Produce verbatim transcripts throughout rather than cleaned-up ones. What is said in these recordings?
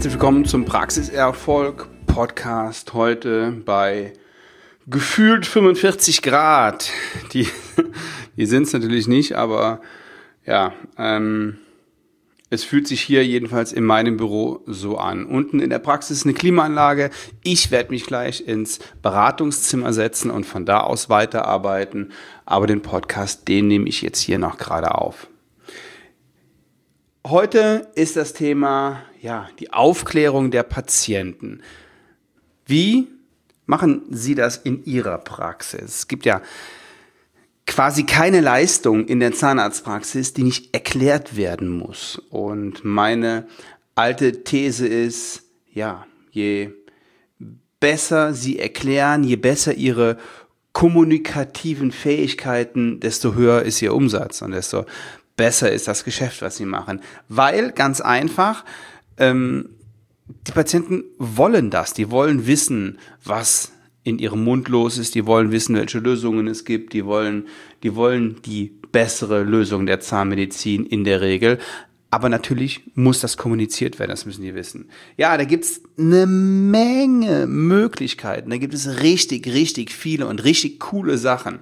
Herzlich willkommen zum Praxiserfolg Podcast heute bei gefühlt fünfundvierzig Grad. Die, die sind es natürlich nicht, aber ja, ähm, es fühlt sich hier jedenfalls in meinem Büro so an. Unten in der Praxis eine Klimaanlage. Ich werde mich gleich ins Beratungszimmer setzen und von da aus weiterarbeiten. Aber den Podcast, den nehme ich jetzt hier noch gerade auf. Heute ist das Thema, ja, die Aufklärung der Patienten. Wie machen Sie das in Ihrer Praxis? Es gibt ja quasi keine Leistung in der Zahnarztpraxis, die nicht erklärt werden muss. Und meine alte These ist, ja, je besser Sie erklären, je besser Ihre kommunikativen Fähigkeiten, desto höher ist Ihr Umsatz und desto besser ist das Geschäft, was Sie machen. Weil, ganz einfach, ähm, die Patienten wollen das. Die wollen wissen, was in ihrem Mund los ist. Die wollen wissen, welche Lösungen es gibt. Die wollen, die wollen die bessere Lösung der Zahnmedizin in der Regel. Aber natürlich muss das kommuniziert werden, das müssen die wissen. Ja, da gibt's eine Menge Möglichkeiten. Da gibt es richtig, richtig viele und richtig coole Sachen.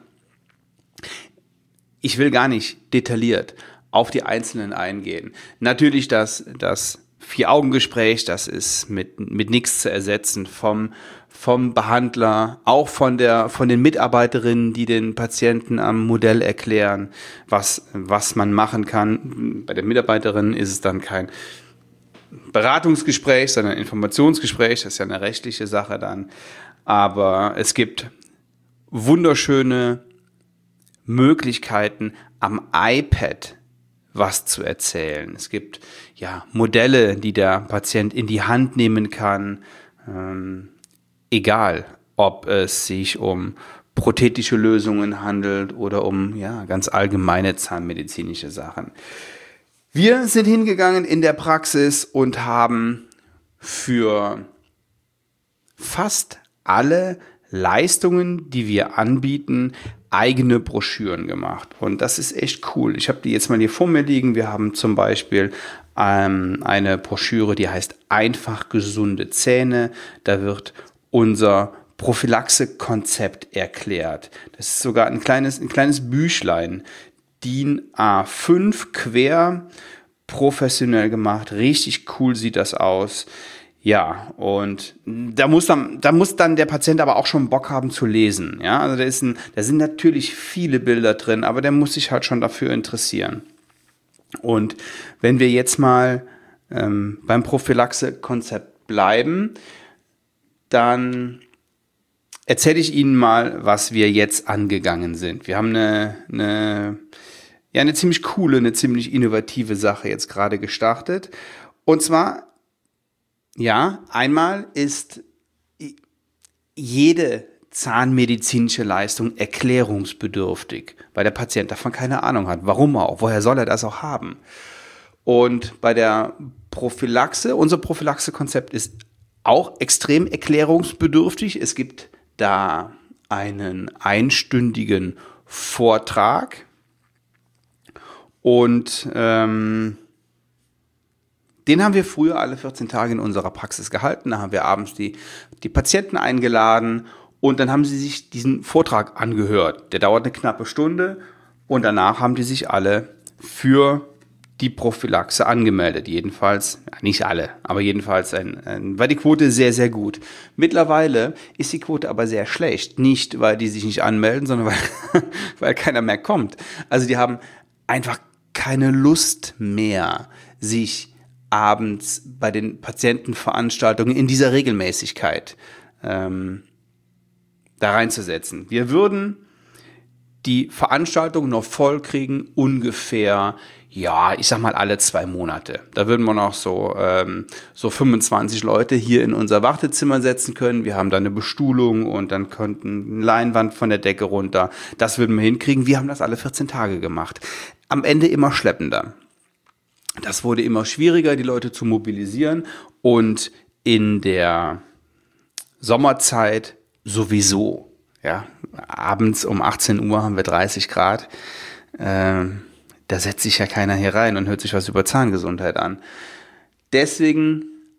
Ich will gar nicht detailliert auf die Einzelnen eingehen. Natürlich das, das Vier-Augen-Gespräch, das ist mit, mit nichts zu ersetzen vom, vom Behandler, auch von der, von den Mitarbeiterinnen, die den Patienten am Modell erklären, was, was man machen kann. Bei den Mitarbeiterinnen ist es dann kein Beratungsgespräch, sondern ein Informationsgespräch. Das ist ja eine rechtliche Sache dann. Aber es gibt wunderschöne Möglichkeiten am iPad was zu erzählen. Es gibt ja Modelle, die der Patient in die Hand nehmen kann, ähm, egal ob es sich um prothetische Lösungen handelt oder um ja ganz allgemeine zahnmedizinische Sachen. Wir sind hingegangen in der Praxis und haben für fast alle Leistungen, die wir anbieten, eigene Broschüren gemacht. Und das ist echt cool. Ich habe die jetzt mal hier vor mir liegen. Wir haben zum Beispiel ähm, eine Broschüre, die heißt Einfach gesunde Zähne. Da wird unser Prophylaxe-Konzept erklärt. Das ist sogar ein kleines, ein kleines Büchlein. D I N A fünf quer, professionell gemacht. Richtig cool sieht das aus. Ja, und da muss dann, da muss dann der Patient aber auch schon Bock haben zu lesen. Ja, also da ist ein, da sind natürlich viele Bilder drin, aber der muss sich halt schon dafür interessieren. Und wenn wir jetzt mal ähm, beim Prophylaxe-Konzept bleiben, dann erzähle ich Ihnen mal, was wir jetzt angegangen sind. Wir haben eine, eine, ja, eine ziemlich coole, eine ziemlich innovative Sache jetzt gerade gestartet. Und zwar Ja, einmal ist jede zahnmedizinische Leistung erklärungsbedürftig, weil der Patient davon keine Ahnung hat. Warum auch? Woher soll er das auch haben? Und bei der Prophylaxe, unser Prophylaxe-Konzept ist auch extrem erklärungsbedürftig. Es gibt da einen einstündigen Vortrag und ähm, den haben wir früher alle vierzehn Tage in unserer Praxis gehalten. Da haben wir abends die, die Patienten eingeladen und dann haben sie sich diesen Vortrag angehört. Der dauert eine knappe Stunde und danach haben die sich alle für die Prophylaxe angemeldet. Jedenfalls, nicht alle, aber jedenfalls ein, ein, war die Quote sehr, sehr gut. Mittlerweile ist die Quote aber sehr schlecht. Nicht, weil die sich nicht anmelden, sondern weil, weil keiner mehr kommt. Also die haben einfach keine Lust mehr, sich abends bei den Patientenveranstaltungen in dieser Regelmäßigkeit ähm, da reinzusetzen. Wir würden die Veranstaltung noch voll kriegen, ungefähr, ja, ich sag mal alle zwei Monate. Da würden wir noch so, ähm, so fünfundzwanzig Leute hier in unser Wartezimmer setzen können. Wir haben da eine Bestuhlung und dann könnten eine Leinwand von der Decke runter. Das würden wir hinkriegen. Wir haben das alle vierzehn Tage gemacht. Am Ende immer schleppender. Das wurde immer schwieriger, die Leute zu mobilisieren und in der Sommerzeit sowieso. Ja, abends um achtzehn Uhr haben wir dreißig Grad. Ähm, da setzt sich ja keiner hier rein und hört sich was über Zahngesundheit an. Deswegen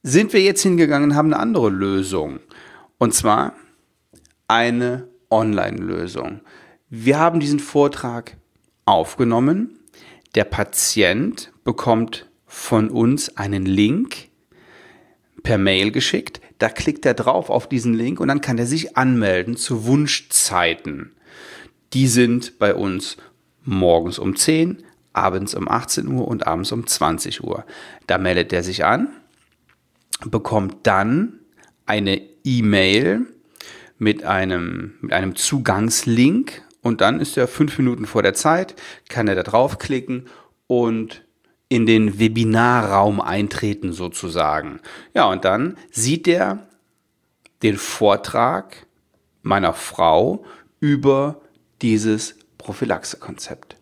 sind wir jetzt hingegangen und haben eine andere Lösung. Und zwar eine Online-Lösung. Wir haben diesen Vortrag aufgenommen. Der Patient bekommt von uns einen Link per Mail geschickt. Da klickt er drauf auf diesen Link und dann kann er sich anmelden zu Wunschzeiten. Die sind bei uns morgens um zehn, abends um achtzehn Uhr und abends um zwanzig Uhr. Da meldet er sich an, bekommt dann eine E-Mail mit einem, mit einem Zugangslink und dann ist er fünf Minuten vor der Zeit, kann er da draufklicken und in den Webinarraum eintreten sozusagen. Ja, und dann sieht er den Vortrag meiner Frau über dieses Prophylaxekonzept.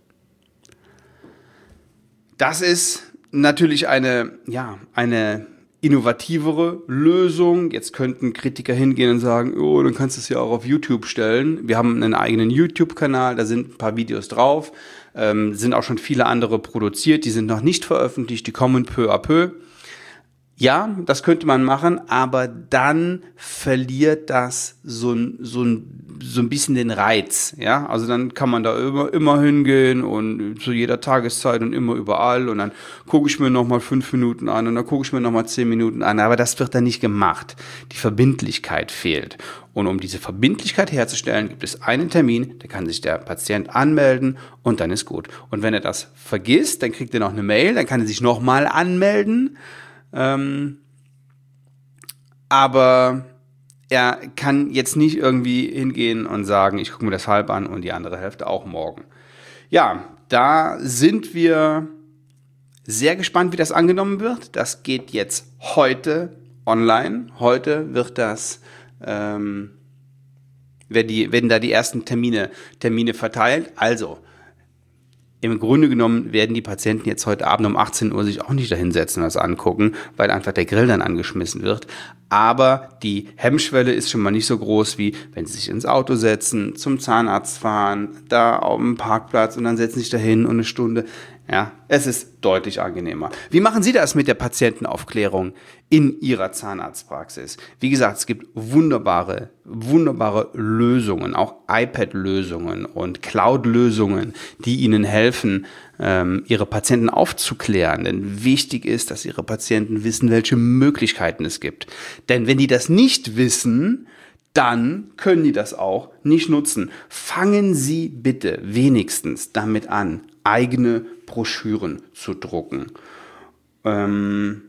Das ist natürlich eine, ja, eine innovativere Lösung. Jetzt könnten Kritiker hingehen und sagen, oh, dann kannst du es ja auch auf YouTube stellen. Wir haben einen eigenen YouTube-Kanal, da sind ein paar Videos drauf, ähm, sind auch schon viele andere produziert, die sind noch nicht veröffentlicht, die kommen peu à peu. Ja, das könnte man machen, aber dann verliert das so ein, so ein, so ein bisschen den Reiz. Ja, also dann kann man da immer, immer hingehen und zu jeder Tageszeit und immer überall und dann gucke ich mir nochmal fünf Minuten an und dann gucke ich mir nochmal zehn Minuten an, aber das wird dann nicht gemacht. Die Verbindlichkeit fehlt. Und um diese Verbindlichkeit herzustellen, gibt es einen Termin, da kann sich der Patient anmelden und dann ist gut. Und wenn er das vergisst, dann kriegt er noch eine Mail, dann kann er sich nochmal anmelden. Ähm, aber er kann jetzt nicht irgendwie hingehen und sagen, ich gucke mir das halb an und die andere Hälfte auch morgen. Ja, da sind wir sehr gespannt, wie das angenommen wird. Das geht jetzt heute online. Heute wird das, ähm, werden, die, werden da die ersten Termine, Termine verteilt. Also, im Grunde genommen werden die Patienten jetzt heute Abend um achtzehn Uhr sich auch nicht dahinsetzen und das angucken, weil einfach der Grill dann angeschmissen wird. Aber die Hemmschwelle ist schon mal nicht so groß, wie wenn sie sich ins Auto setzen, zum Zahnarzt fahren, da auf dem Parkplatz und dann setzen sie sich dahin und eine Stunde. Ja, es ist deutlich angenehmer. Wie machen Sie das mit der Patientenaufklärung in Ihrer Zahnarztpraxis? Wie gesagt, es gibt wunderbare, wunderbare Lösungen, auch iPad-Lösungen und Cloud-Lösungen, die Ihnen helfen, ähm, Ihre Patienten aufzuklären. Denn wichtig ist, dass Ihre Patienten wissen, welche Möglichkeiten es gibt. Denn wenn die das nicht wissen, dann können die das auch nicht nutzen. Fangen Sie bitte wenigstens damit an, eigene Broschüren zu drucken. Ähm,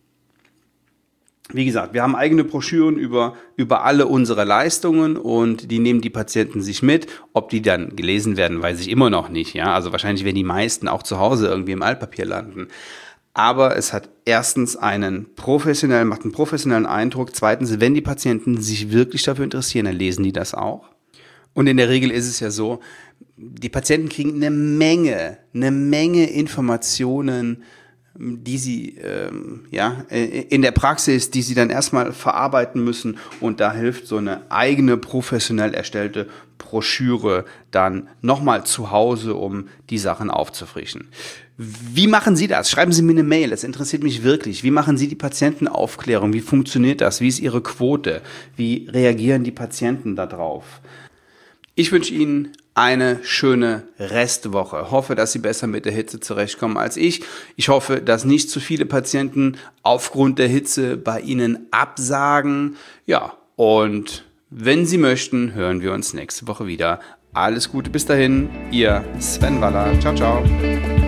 wie gesagt, wir haben eigene Broschüren über, über alle unsere Leistungen und die nehmen die Patienten sich mit. Ob die dann gelesen werden, weiß ich immer noch nicht. Ja? Also wahrscheinlich werden die meisten auch zu Hause irgendwie im Altpapier landen. Aber es hat erstens einen professionellen, macht einen professionellen Eindruck. Zweitens, wenn die Patienten sich wirklich dafür interessieren, dann lesen die das auch. Und in der Regel ist es ja so, die Patienten kriegen eine Menge, eine Menge Informationen, die sie ähm, ja, in der Praxis, die sie dann erstmal verarbeiten müssen. Und da hilft so eine eigene professionell erstellte Broschüre dann nochmal zu Hause, um die Sachen aufzufrischen. Wie machen Sie das? Schreiben Sie mir eine Mail, das interessiert mich wirklich. Wie machen Sie die Patientenaufklärung? Wie funktioniert das? Wie ist Ihre Quote? Wie reagieren die Patienten darauf? Ich wünsche Ihnen eine schöne Restwoche. Hoffe, dass Sie besser mit der Hitze zurechtkommen als ich. Ich hoffe, dass nicht zu viele Patienten aufgrund der Hitze bei Ihnen absagen. Ja, und wenn Sie möchten, hören wir uns nächste Woche wieder. Alles Gute bis dahin, Ihr Sven Waller. Ciao, ciao.